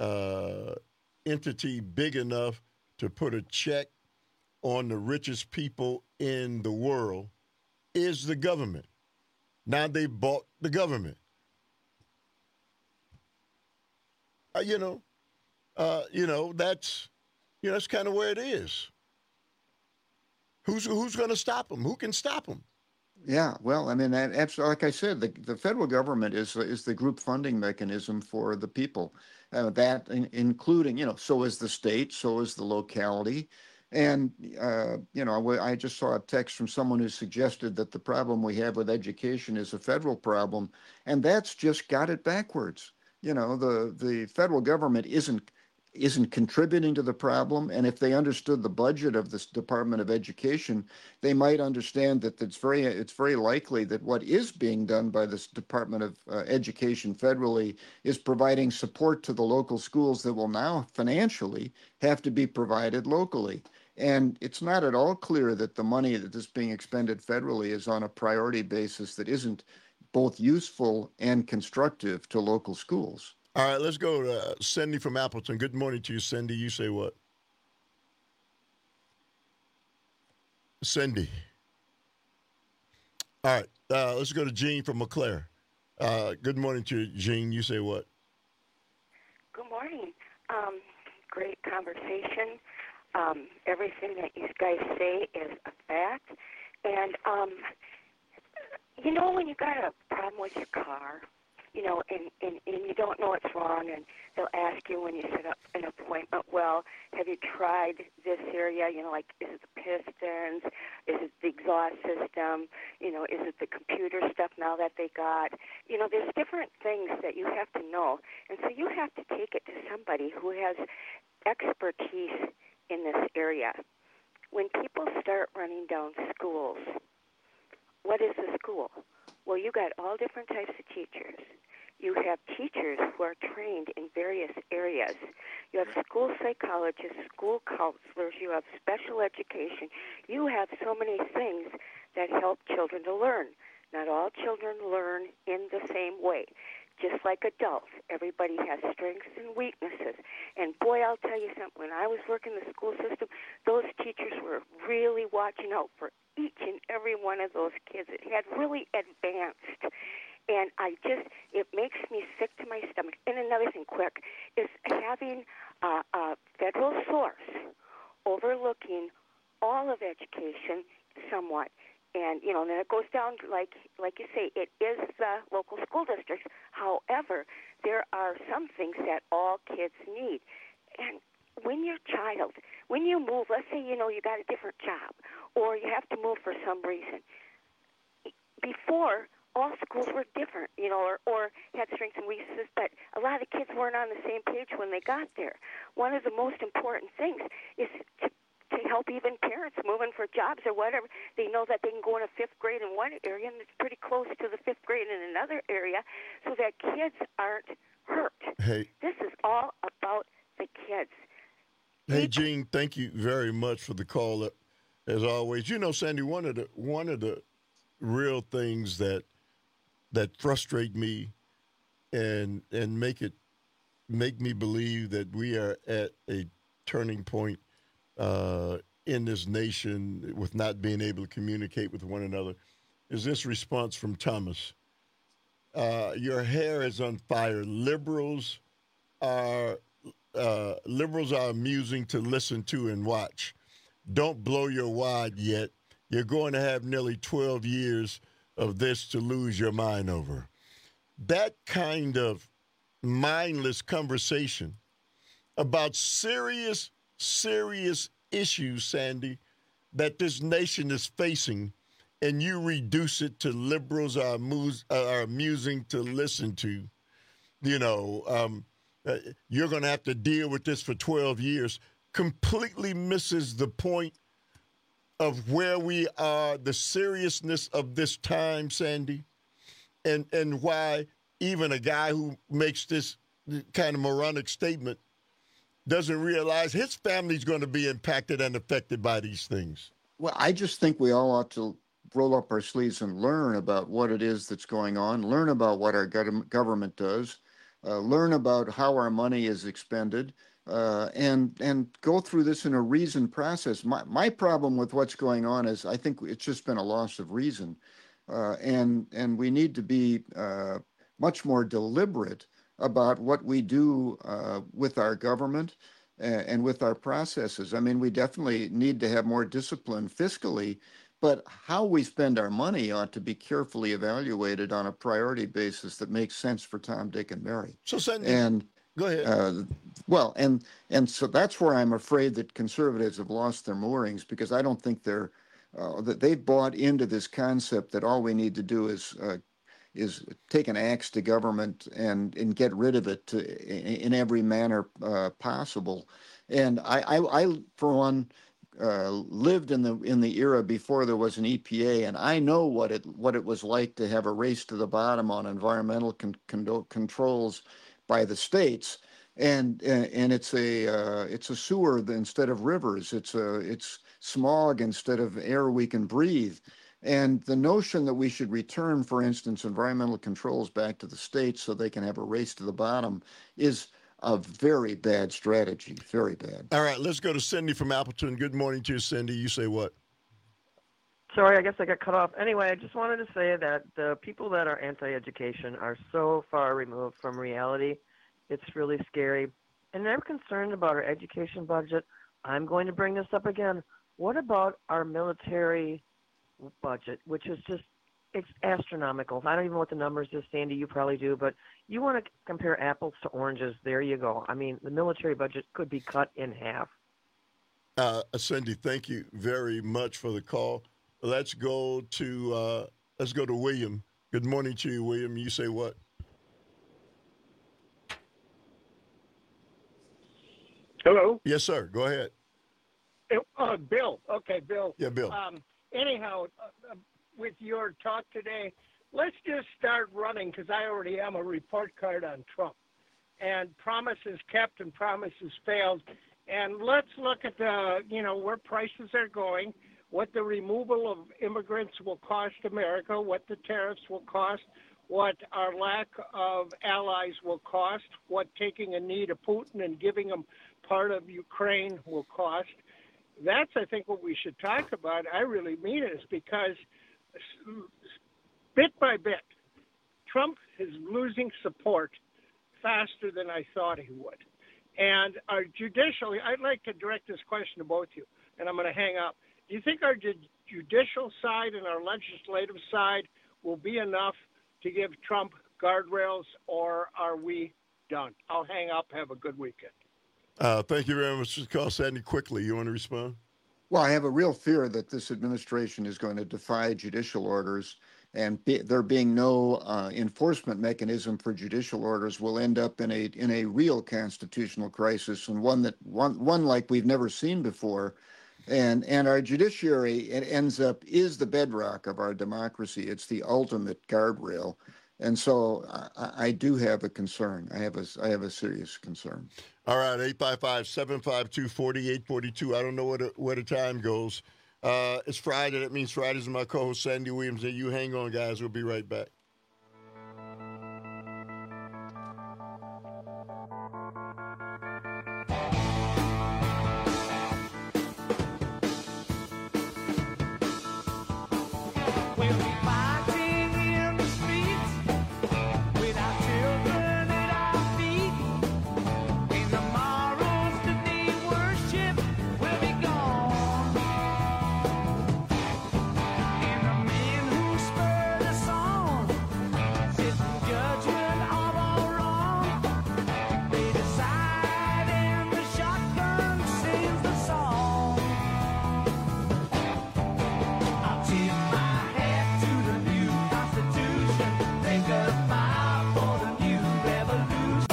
entity big enough to put a check on the richest people in the world is the government. Now they bought the government. That's kind of where it is. Who's going to stop them? Who can stop them? Yeah, well, I mean, absolutely. Like I said, the federal government is the group funding mechanism for the people. Including, so is the state, so is the locality. And, I just saw a text from someone who suggested that the problem we have with education is a federal problem. And that's just got it backwards. The federal government isn't contributing to the problem. And if they understood the budget of this Department of Education, they might understand that it's very likely that what is being done by this Department of Education federally is providing support to the local schools that will now financially have to be provided locally. And it's not at all clear that the money that is being expended federally is on a priority basis that isn't both useful and constructive to local schools. All right, let's go to Cindy from Appleton. Good morning to you, Cindy. You say what? Cindy. All right, let's go to Jean from McClare. Good morning to you, Jean. You say what? Good morning. Great conversation. Everything that you guys say is a fact. And, when you got a problem with your car, and you don't know what's wrong, and they'll ask you when you set up an appointment, well, have you tried this area? Like, is it the pistons? Is it the exhaust system? Is it the computer stuff now that they got? There's different things that you have to know. And so you have to take it to somebody who has expertise in this area. When people start running down schools, what is a school? Well, you got all different types of teachers. You have teachers who are trained in various areas. You have school psychologists, school counselors. You have special education. You have so many things that help children to learn. Not all children learn in the same way. Just like adults, everybody has strengths and weaknesses. And boy, I'll tell you something, when I was working the school system, those teachers were really watching out for each and every one of those kids. It had really advanced. And it makes me sick to my stomach. And another thing, quick, is having a federal source overlooking all of education somewhat. And, then it goes down, like you say, it is the local school districts. However, there are some things that all kids need. And when your child, when you move, let's say, you got a different job, or you have to move for some reason. Before, all schools were different, or had strengths and weaknesses, but a lot of kids weren't on the same page when they got there. One of the most important things is to help even parents moving for jobs or whatever. They know that they can go in a fifth grade in one area and it's pretty close to the fifth grade in another area so that kids aren't hurt. Hey. This is all about the kids. Hey, Jean, thank you very much for the call. As always, Sandy, one of the real things that frustrate me and make me believe that we are at a turning point in this nation with not being able to communicate with one another is this response from Thomas. Your hair is on fire. Liberals are amusing to listen to and watch. Don't blow your wad yet. You're going to have nearly 12 years of this to lose your mind over. That kind of mindless conversation about serious issues, Sandy, that this nation is facing, and you reduce it to liberals are amusing to listen to. You know, you're going to have to deal with this for 12 years, completely misses the point of where we are, the seriousness of this time, Sandy, and why even a guy who makes this kind of moronic statement doesn't realize his family's going to be impacted and affected by these things. Well, I just think we all ought to roll up our sleeves and learn about what it is that's going on, learn about what our government does, learn about how our money is expended, and go through this in a reasoned process. My problem with what's going on is I think it's just been a loss of reason, and we need to be much more deliberate about what we do with our government and with our processes. I mean, we definitely need to have more discipline fiscally, but how we spend our money ought to be carefully evaluated on a priority basis that makes sense for Tom, Dick, and Mary. So, Sandy, and go ahead. Well, and so that's where I'm afraid that conservatives have lost their moorings, because I don't think that they've bought into this concept that all we need to do is take an axe to government and get rid of it in every manner possible. And I for one, lived in the era before there was an EPA, and I know what it was like to have a race to the bottom on environmental controls by the states, and it's a sewer instead of rivers. It's smog instead of air we can breathe. And the notion that we should return, for instance, environmental controls back to the states so they can have a race to the bottom is a very bad strategy, very bad. All right, let's go to Cindy from Appleton. Good morning to you, Cindy. You say what? Sorry, I guess I got cut off. Anyway, I just wanted to say that the people that are anti-education are so far removed from reality. It's really scary. And I'm concerned about our education budget. I'm going to bring this up again. What about our military budget, which is just, it's astronomical. I don't even know what the numbers is, Sandy, you probably do, but you want to compare apples to oranges, there you go. I mean, the military budget could be cut in half. Cindy, thank you very much for the call. Let's go to William. Good morning to you, William. You say what? Hello? Yes, sir. Go ahead. Bill. Okay, Bill. Yeah, Bill. Anyhow, with your talk today, let's just start running, because I already am a report card on Trump. And promises kept and promises failed. And let's look at where prices are going, what the removal of immigrants will cost America, what the tariffs will cost, what our lack of allies will cost, what taking a knee to Putin and giving him part of Ukraine will cost. That's, I think, what we should talk about. I really mean it, is because bit by bit, Trump is losing support faster than I thought he would. And our judicial, I'd like to direct this question to both of you, and I'm going to hang up. Do you think our judicial side and our legislative side will be enough to give Trump guardrails, or are we done? I'll hang up. Have a good weekend. Thank you very much for the call, Sandy. Quickly, you want to respond? Well, I have a real fear that this administration is going to defy judicial orders, and there being no enforcement mechanism for judicial orders will end up in a real constitutional crisis, and one like we've never seen before. And our judiciary, it ends up, is the bedrock of our democracy. It's the ultimate guardrail. And so I do have a concern. I have a serious concern. All right, 855-752-4842. I don't know where the time goes. It's Friday. That means Friday's my co-host, Sandy Williams. And you hang on, guys. We'll be right back.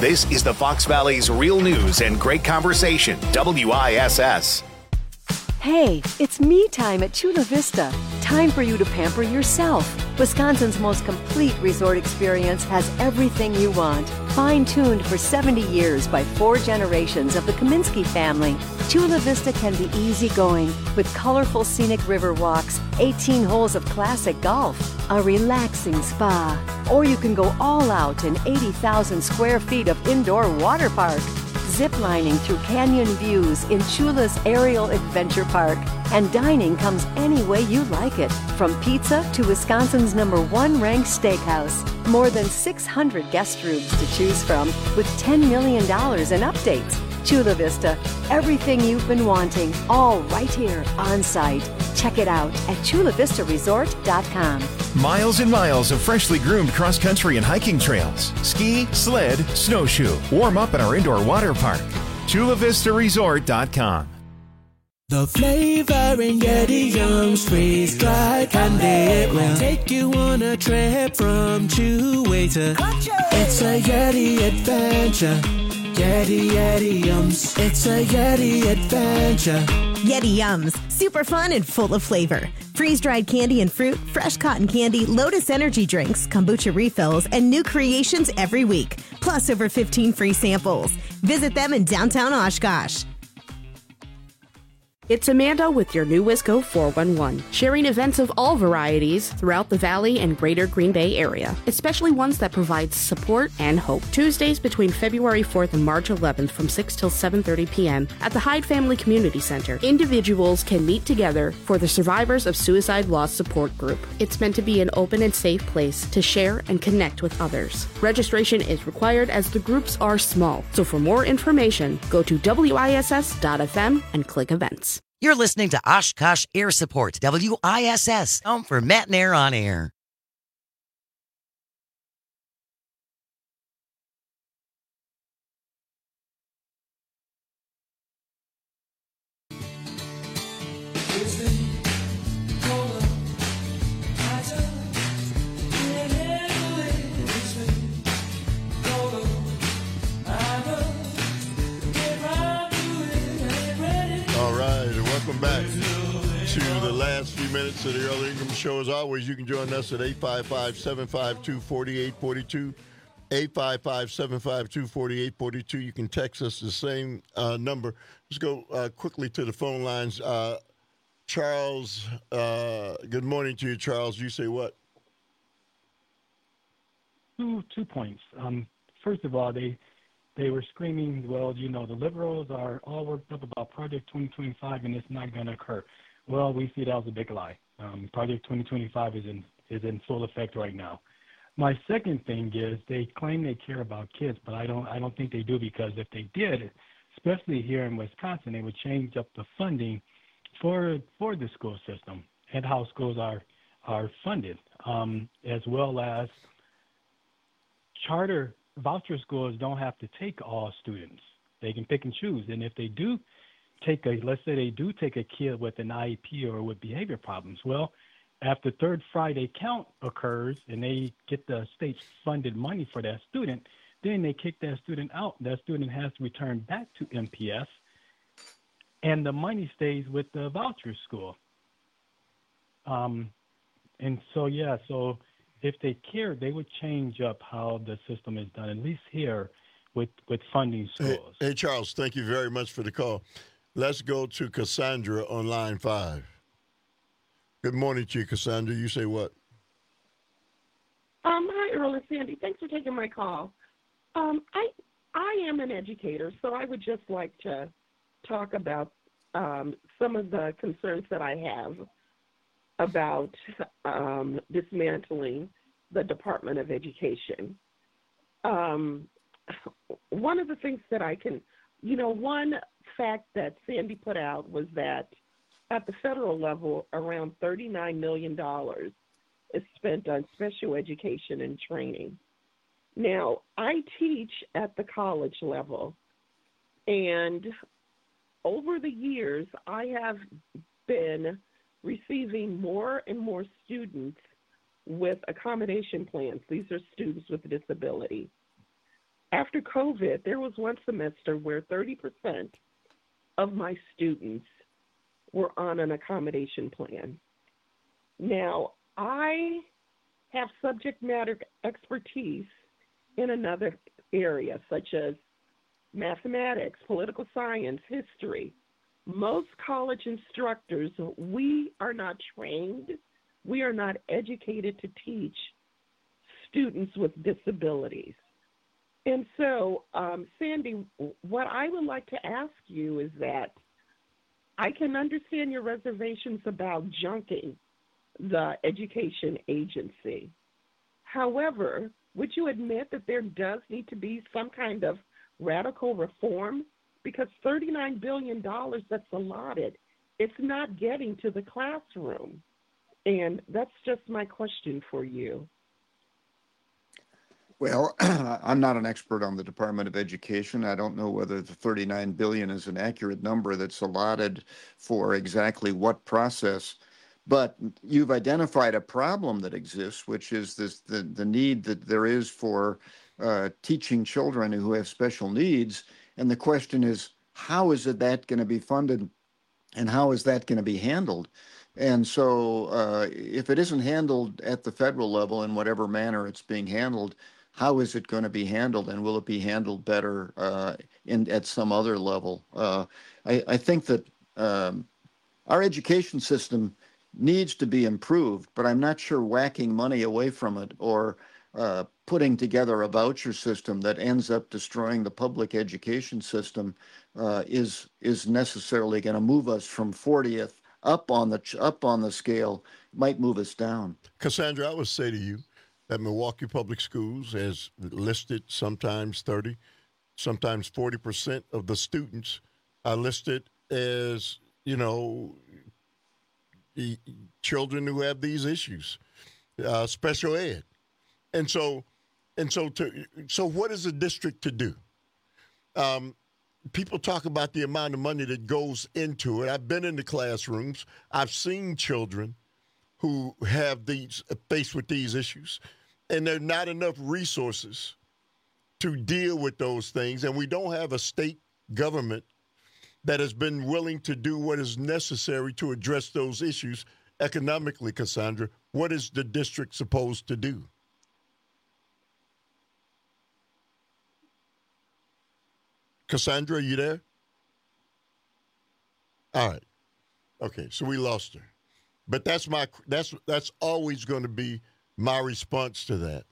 This is the Fox Valley's Real News and Great Conversation, WISS. Hey, it's me time at Chula Vista. Time for you to pamper yourself. Wisconsin's most complete resort experience has everything you want. Fine-tuned for 70 years by 4 generations of the Kaminsky family, Chula Vista can be easygoing with colorful scenic river walks, 18 holes of classic golf, a relaxing spa. Or you can go all out in 80,000 square feet of indoor water park. Ziplining through canyon views in Chula's Aerial Adventure Park. And dining comes any way you like it, from pizza to Wisconsin's #1 ranked steakhouse. More than 600 guest rooms to choose from with $10 million in updates. Chula Vista, everything you've been wanting, all right here on site. Check it out at chulavistaresort.com. Miles and miles of freshly groomed cross-country and hiking trails. Ski, sled, snowshoe. Warm up at our indoor water park. chulavistaresort.com. The flavor in Yeti Yums freeze-dried candy. It will take you on a trip from Chewy to... It's a Yeti adventure. Yeti Yums. It's a Yeti adventure. Yeti Yums. Super fun and full of flavor. Freeze-dried candy and fruit, fresh cotton candy, Lotus energy drinks, kombucha refills, and new creations every week. Plus over 15 free samples. Visit them in downtown Oshkosh. It's Amanda with your new Wisco 411, sharing events of all varieties throughout the Valley and greater Green Bay area, especially ones that provide support and hope. Tuesdays between February 4th and March 11th from 6 till 7:30 p.m. at the Hyde Family Community Center. Individuals can meet together for the Survivors of Suicide Loss Support Group. It's meant to be an open and safe place to share and connect with others. Registration is required as the groups are small, so for more information, go to WISS.FM and click events. You're listening to Oshkosh Air Support, WISS, home for Matt and Air on Air. Welcome back to the last few minutes of the Early Ingram Show. As always, you can join us at 855-752-4842. 855-752-4842. You can text us the same number. Let's go quickly to the phone lines. Charles, good morning to you, Charles. You say what? 2 points. First of all, they were screaming, well, you know, the liberals are all worked up about Project 2025 and it's not going to occur. Well, we see that was a big lie. Project 2025 is in full effect right now. My second thing is they claim they care about kids, but I don't think they do, because if they did, especially here in Wisconsin, they would change up the funding for the school system and how schools are funded, as well as charter voucher schools don't have to take all students. They can pick and choose. And if they do let's say they do take a kid with an IEP or with behavior problems, well, after third Friday count occurs and they get the state funded money for that student, then they kick that student out. That student has to return back to MPS, and the money stays with the voucher school. And so, so if they cared, they would change up how the system is done, at least here with funding schools. Hey, Charles, thank you very much for the call. Let's go to Cassandra on line 5. Good morning to you, Cassandra. You say what? Hi, Earl and Sandy. Thanks for taking my call. I am an educator, so I would just like to talk about some of the concerns that I have about dismantling the Department of Education. One of the things that one fact that Sandy put out was that at the federal level, around $39 million is spent on special education and training. Now, I teach at the college level, and over the years, I have been receiving more and more students with accommodation plans. These are students with a disability. after COVID, there was one semester where 30% of my students were on an accommodation plan. Now, I have subject matter expertise in another area, such as mathematics, political science, history. Most college instructors, we are not trained, we are not educated to teach students with disabilities. And so, Sandy, what I would like to ask you is that I can understand your reservations about junking the education agency. However, would you admit that there does need to be some kind of radical reform? Because $39 billion that's allotted, it's not getting to the classroom. And that's just my question for you. Well, I'm not an expert on the Department of Education. I don't know whether the $39 billion is an accurate number that's allotted for exactly what process. But you've identified a problem that exists, which is the need that there is for teaching children who have special needs. And the question is, how is that going to be funded, and how is that going to be handled? And so if it isn't handled at the federal level in whatever manner it's being handled, how is it going to be handled, and will it be handled better at some other level? I think that our education system needs to be improved, but I'm not sure whacking money away from it or putting together a voucher system that ends up destroying the public education system is necessarily going to move us from 40th up on the scale. Might move us down. Cassandra, I would say to you that Milwaukee Public Schools has listed sometimes 30, sometimes 40% of the students are listed as, the children who have these issues, special ed. And so what is the district to do? People talk about the amount of money that goes into it. I've been in the classrooms. I've seen children who have faced with these issues, and there are not enough resources to deal with those things. And we don't have a state government that has been willing to do what is necessary to address those issues economically. Cassandra, what is the district supposed to do? Cassandra, are you there? All right. Okay, so we lost her. But that's always going to be my response to that.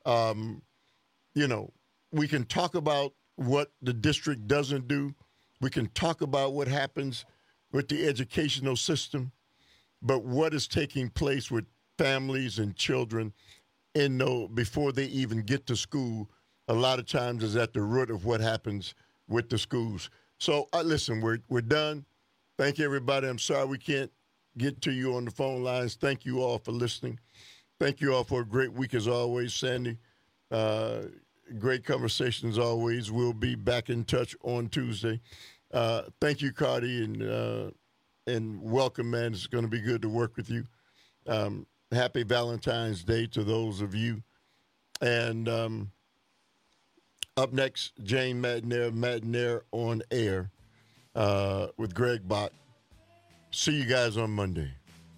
We can talk about what the district doesn't do. We can talk about what happens with the educational system, but what is taking place with families and children before they even get to school, a lot of times is at the root of what happens with the schools. So listen, we're done. Thank you, everybody. I'm sorry we can't get to you on the phone lines. Thank you all for listening. Thank you all for a great week as always, Sandy. Great conversation as always. We'll be back in touch on Tuesday. Thank you, Cardi, and welcome, man. It's going to be good to work with you. Happy Valentine's Day to those of you. And up next, Jane Matenaer on air with Greg Bach. See you guys on Monday.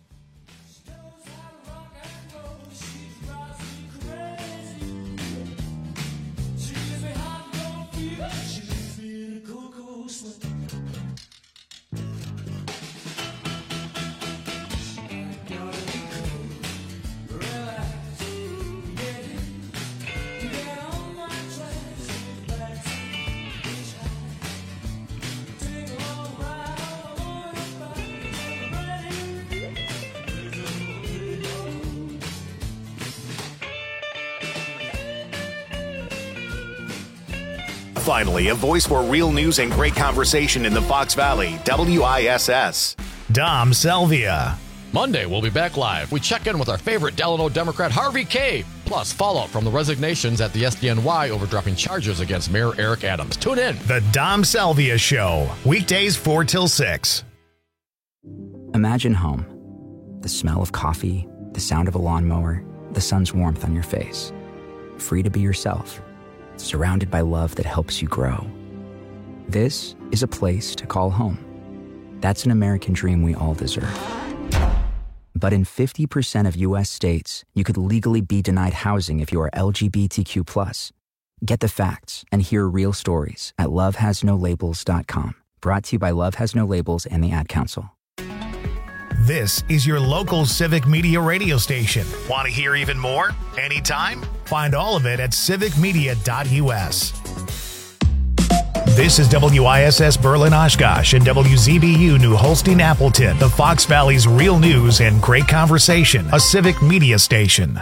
Finally, a voice for real news and great conversation in the Fox Valley, WISS. Dom Selvia. Monday, we'll be back live. We check in with our favorite Delano Democrat, Harvey Kaye. Plus, fallout from the resignations at the SDNY over dropping charges against Mayor Eric Adams. Tune in. The Dom Selvia Show. Weekdays 4 till 6. Imagine home. The smell of coffee, the sound of a lawnmower, the sun's warmth on your face. Free to be yourself. surrounded by love that helps you grow. This is a place to call home. That's an American dream we all deserve. But in 50% of U.S. states, you could legally be denied housing if you are LGBTQ+. Get the facts and hear real stories at lovehasnolabels.com. Brought to you by Love Has No Labels and the Ad Council. This is your local Civic Media radio station. Want to hear even more? Anytime? Find all of it at civicmedia.us. This is WISS Berlin Oshkosh and WZBU New Holstein Appleton, the Fox Valley's real news and great conversation, a Civic Media station.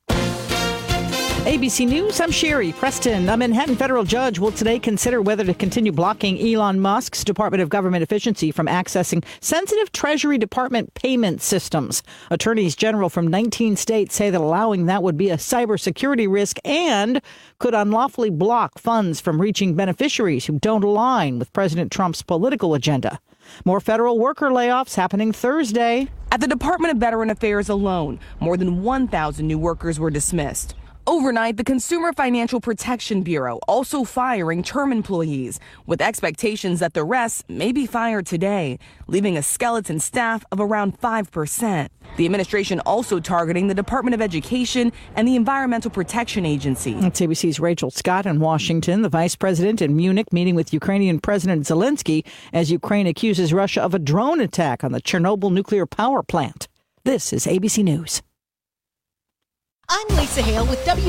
ABC News, I'm Sherry Preston. A Manhattan federal judge will today consider whether to continue blocking Elon Musk's Department of Government Efficiency from accessing sensitive Treasury Department payment systems. Attorneys general from 19 states say that allowing that would be a cybersecurity risk and could unlawfully block funds from reaching beneficiaries who don't align with President Trump's political agenda. More federal worker layoffs happening Thursday. At the Department of Veteran Affairs alone, more than 1,000 new workers were dismissed. Overnight, the Consumer Financial Protection Bureau also firing term employees, with expectations that the rest may be fired today, leaving a skeleton staff of around 5%. The administration also targeting the Department of Education and the Environmental Protection Agency. That's ABC's Rachel Scott in Washington. The vice president in Munich meeting with Ukrainian President Zelensky as Ukraine accuses Russia of a drone attack on the Chernobyl nuclear power plant. This is ABC News. I'm Lisa Hale with